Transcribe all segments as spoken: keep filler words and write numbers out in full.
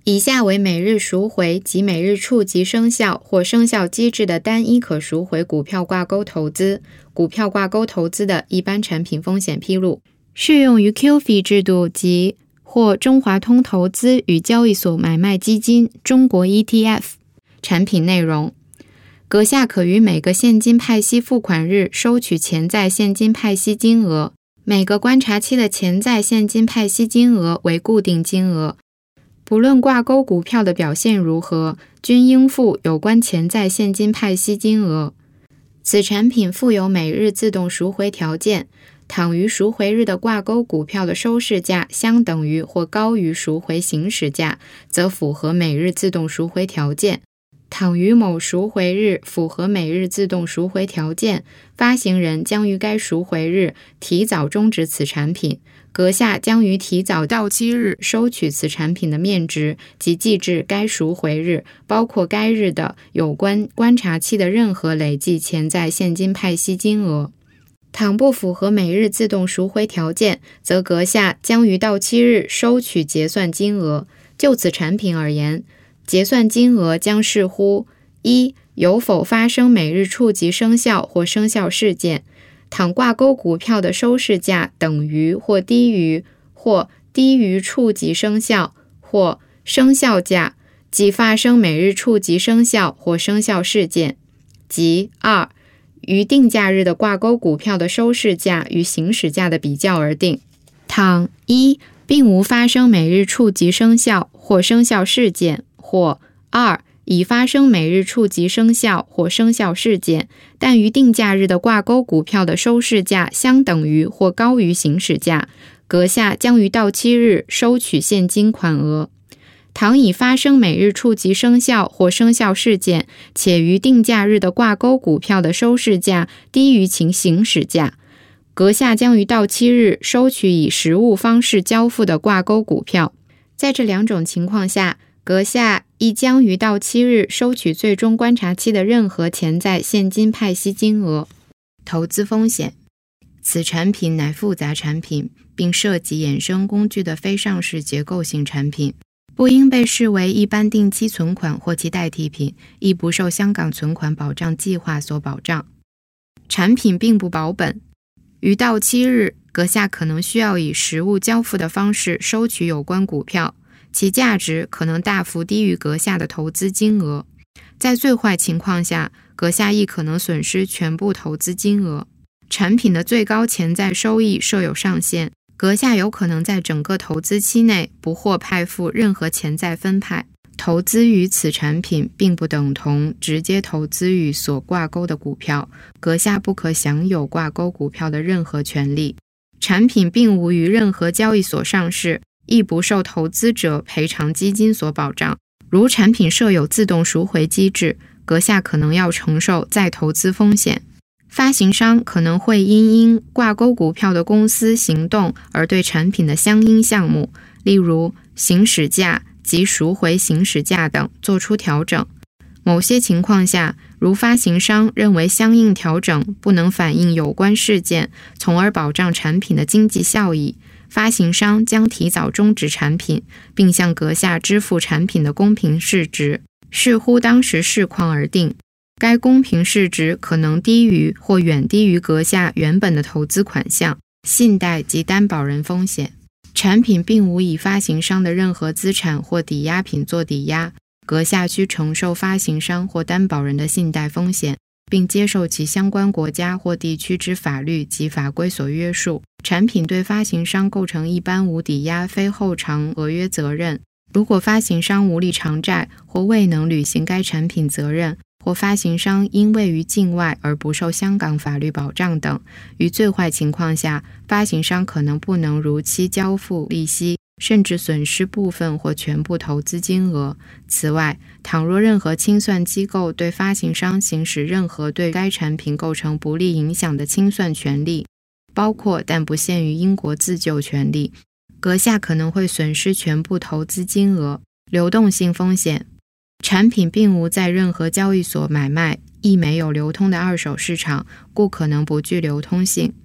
以下为每日赎回及每日触及生效或生效机制的单一可赎回股票挂钩投资、股票挂钩投资的一般产品风险披露，适用于 Q F I 制度及或中华通投资与交易所买卖基金中国 E T F。 产品内容：阁下可于每个现金派息付款日收取潜在现金派息金额，每个观察期的潜在现金派息金额为固定金额，不论挂钩股票的表现如何，均应付有关潜在现金派息金额。此产品附有每日自动赎回条件，倘于赎回日的挂钩股票的收市价相等于或高于赎回行使价，则符合每日自动赎回条件。倘于某赎回日符合每日自动赎回条件，发行人将于该赎回日提早终止此产品，阁下将于提早到期日收取此产品的面值及计至该赎回日，包括该日的有关观察期的任何累计潜在现金派息金额。倘不符合每日自动赎回条件，则阁下将于到期日收取结算金额。就此产品而言，结算金额将视乎一有否发生每日触及生效或生效事件，倘挂钩股票的收市价等于或低于或低于触及生效或生效价，即发生每日触及生效或生效事件，即二于定价日的挂钩股票的收市价与行使价的比较而定。倘一并无发生每日触及生效或生效事件，或二已发生每日触及生效或生效事件，但于定价日的挂钩股票的收市价相等于或高于行使价，阁下将于到期日收取现金款额。倘已发生每日触及生效或生效事件，且于定价日的挂钩股票的收市价低于其行使价，阁下将于到期日收取以实物方式交付的挂钩股票。在这两种情况下，阁下亦将于到期日收取最终观察期的任何潜在现金派息金额。投资风险：此产品乃复杂产品，并涉及衍生工具的非上市结构性产品，不应被视为一般定期存款或其代替品，亦不受香港存款保障计划所保障。产品并不保本，于到期日，阁下可能需要以实物交付的方式收取有关股票，其价值可能大幅低于阁下的投资金额。在最坏情况下，阁下亦可能损失全部投资金额。产品的最高潜在收益设有上限，阁下有可能在整个投资期内不获派付任何潜在分派。投资于此产品并不等同直接投资于所挂钩的股票，阁下不可享有挂钩股票的任何权利。产品并无于任何交易所上市，亦不受投资者赔偿基金所保障。如产品设有自动赎回机制，阁下可能要承受再投资风险。发行商可能会因因挂钩股票的公司行动而对产品的相应项目，例如行使价及赎回行使价等做出调整。某些情况下，如发行商认为相应调整不能反映有关事件，从而保障产品的经济效益，发行商将提早终止产品，并向阁下支付产品的公平市值，视乎当时市况而定。该公平市值可能低于或远低于阁下原本的投资款项。信贷及担保人风险：产品并无以发行商的任何资产或抵押品做抵押，阁下需承受发行商或担保人的信贷风险，并接受其相关国家或地区之法律及法规所约束。产品对发行商构成一般无抵押非后偿合约责任。如果发行商无力偿债或未能履行该产品责任，或发行商因位于境外而不受香港法律保障等，于最坏情况下，发行商可能不能如期交付利息，甚至损失部分或全部投资金额。此外，倘若任何清算机构对发行商行使任何对该产品构成不利影响的清算权利，包括但不限于英国自救权利，阁下可能会损失全部投资金额。流动性风险：产品并无在任何交易所买卖，亦没有流通的二手市场，故可能不具流通性。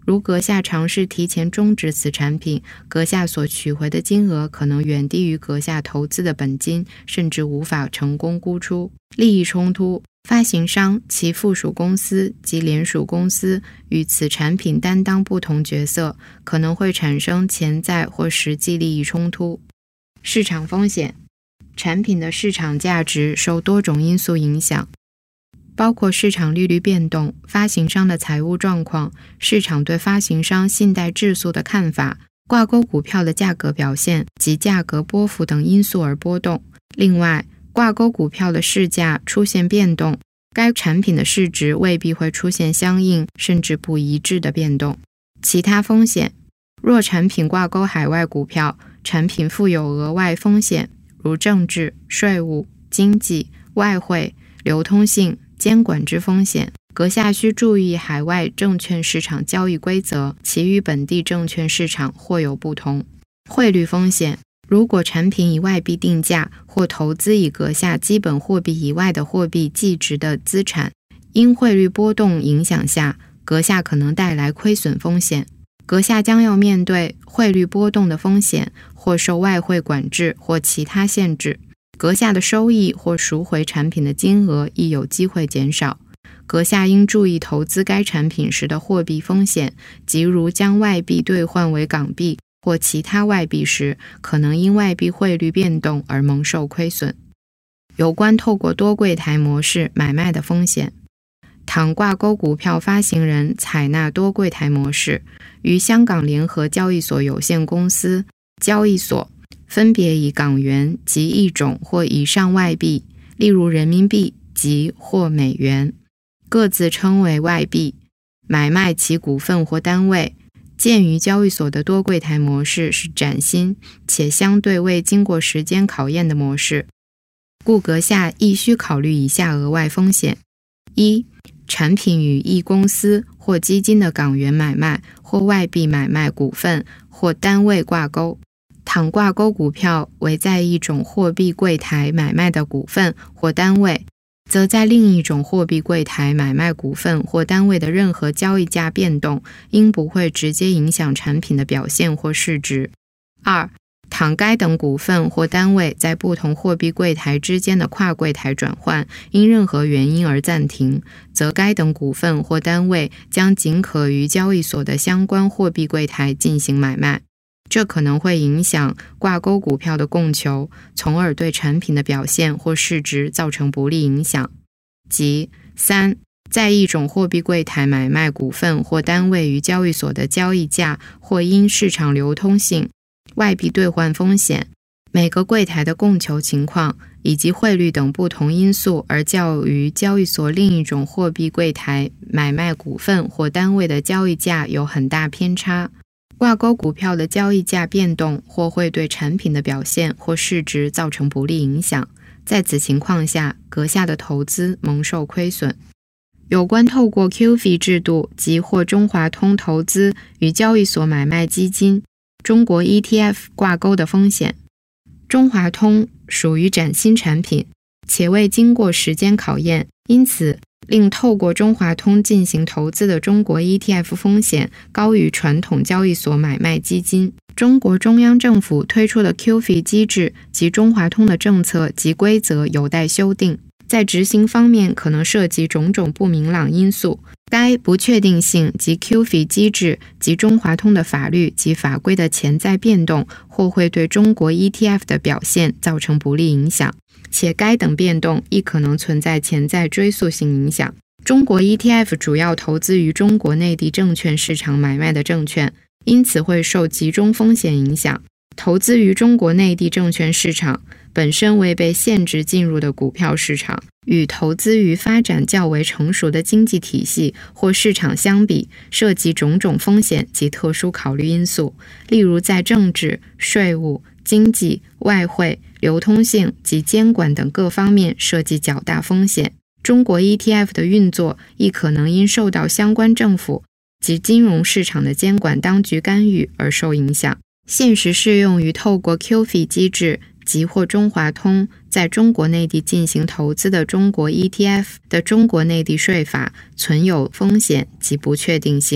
如阁下尝试提前终止此产品，阁下所取回的金额可能远低于阁下投资的本金，甚至无法成功估出。利益冲突，发行商、其附属公司及联属公司与此产品担当不同角色，可能会产生潜在或实际利益冲突。市场风险，产品的市场价值受多种因素影响，包括市场利率变动、发行商的财务状况、市场对发行商信贷质素的看法、挂钩股票的价格表现及价格波幅等因素而波动。另外，挂钩股票的市价出现变动，该产品的市值未必会出现相应甚至不一致的变动。其他风险，若产品挂钩海外股票，产品负有额外风险，如政治、税务、经济、外汇、流通性、监管之风险。阁下需注意海外证券市场交易规则，其与本地证券市场或有不同。汇率风险，如果产品以外币定价或投资以阁下基本货币以外的货币计值的资产，因汇率波动影响下，阁下可能带来亏损风险。阁下将要面对汇率波动的风险，或受外汇管制或其他限制。阁下的收益或赎回产品的金额亦有机会减少。阁下应注意投资该产品时的货币风险，即如将外币兑换为港币或其他外币时，可能因外币汇率变动而蒙受亏损。有关透过多柜台模式买卖的风险，倘挂钩股票发行人采纳多柜台模式，于香港联合交易所有限公司、交易所分别以港元及一种或以上外币，例如人民币及或美元，各自称为外币，买卖其股份或单位。鉴于交易所的多柜台模式是崭新且相对未经过时间考验的模式，故阁下亦需考虑以下额外风险：一、产品与一公司或基金的港元买卖或外币买卖股份或单位挂钩。倘挂钩股票为在一种货币柜台买卖的股份或单位，则在另一种货币柜台买卖股份或单位的任何交易价变动，应不会直接影响产品的表现或市值。二、倘该等股份或单位在不同货币柜台之间的跨柜台转换因任何原因而暂停，则该等股份或单位将仅可于交易所的相关货币柜台进行买卖，这可能会影响挂钩股票的供求，从而对产品的表现或市值造成不利影响。即三、在一种货币柜台买卖股份或单位于交易所的交易价或因市场流通性、外币兑换风险、每个柜台的供求情况以及汇率等不同因素而较于交易所另一种货币柜台买卖股份或单位的交易价有很大偏差。挂钩股票的交易价变动或会对产品的表现或市值造成不利影响，在此情况下，阁下的投资蒙受亏损。有关透过 Q F I 制度及或中华通投资与交易所买卖基金、中国 E T F 挂钩的风险，中华通属于崭新产品，且未经过时间考验，因此令透过中华通进行投资的中国 E T F 风险高于传统交易所买卖基金。中国中央政府推出的 Q F I 机制及中华通的政策及规则有待修订，在执行方面可能涉及种种不明朗因素。该不确定性及 Q F I 机制及中华通的法律及法规的潜在变动，或会对中国 E T F 的表现造成不利影响，且该等变动亦可能存在潜在追溯性影响。中国 E T F 主要投资于中国内地证券市场买卖的证券，因此会受集中风险影响。投资于中国内地证券市场本身为被限制进入的股票市场，与投资于发展较为成熟的经济体系或市场相比，涉及种种风险及特殊考虑因素，例如在政治、税务、经济、外汇、流通性及监管等各方面涉及较大风险。中国 E T F 的运作亦可能因受到相关政府及金融市场的监管当局干预而受影响。现时适用于透过 Q F I 机制及或中华通在中国内地进行投资的中国 E T F 的中国内地税法存有风险及不确定性。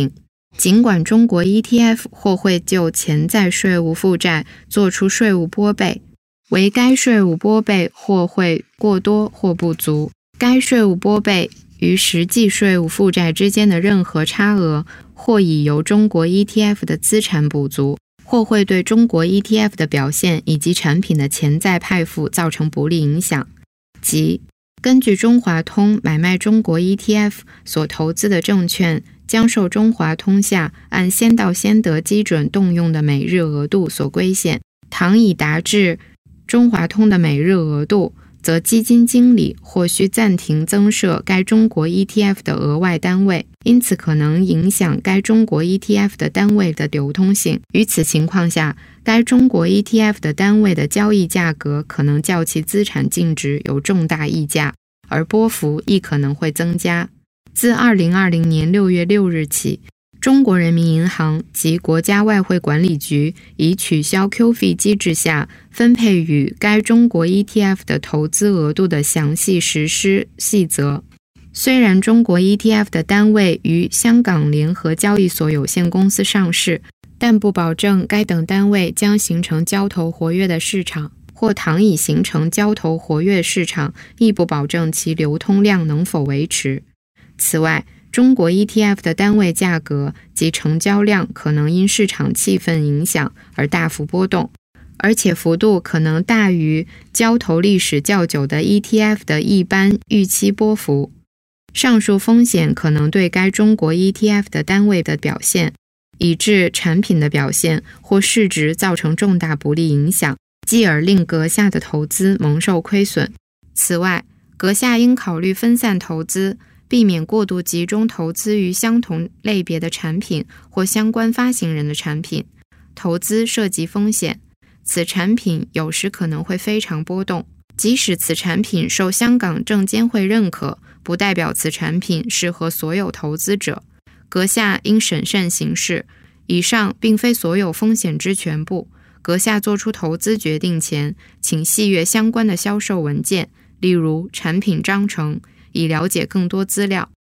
尽管中国 E T F 或会就潜在税务负债做出税务拨备，为该税务拨备或会过多或不足，该税务拨备与实际税务负债之间的任何差额，或已由中国 E T F 的资产补足，或会对中国 E T F 的表现以及产品的潜在派付造成不利影响。即根据中华通买卖中国 E T F 所投资的证券，将受中华通下按先到先得基准动用的每日额度所规限，倘已达至中华通的每日额度，则基金经理或需暂停增设该中国 E T F 的额外单位，因此可能影响该中国 E T F 的单位的流通性。于此情况下，该中国 E T F 的单位的交易价格可能较其资产净值有重大溢价，而波幅亦可能会增加。自二零二零年六月六日起，中国人民银行及国家外汇管理局已取消 Q 费机制下分配与该中国 E T F 的投资额度的详细实施细则。虽然中国 E T F 的单位于香港联合交易所有限公司上市，但不保证该等单位将形成交投活跃的市场，或倘已形成交投活跃市场，亦不保证其流通量能否维持。此外，中国 E T F 的单位价格及成交量可能因市场气氛影响而大幅波动，而且幅度可能大于交投历史较久的 E T F 的一般预期波幅。上述风险可能对该中国 E T F 的单位的表现，以致产品的表现或市值造成重大不利影响，继而令阁下的投资蒙受亏损。此外，阁下应考虑分散投资，避免过度集中投资于相同类别的产品或相关发行人的产品。投资涉及风险，此产品有时可能会非常波动。即使此产品受香港证监会认可，不代表此产品适合所有投资者。阁下应审慎行事。以上并非所有风险之全部。阁下做出投资决定前，请细阅相关的销售文件，例如产品章程，以了解更多资料。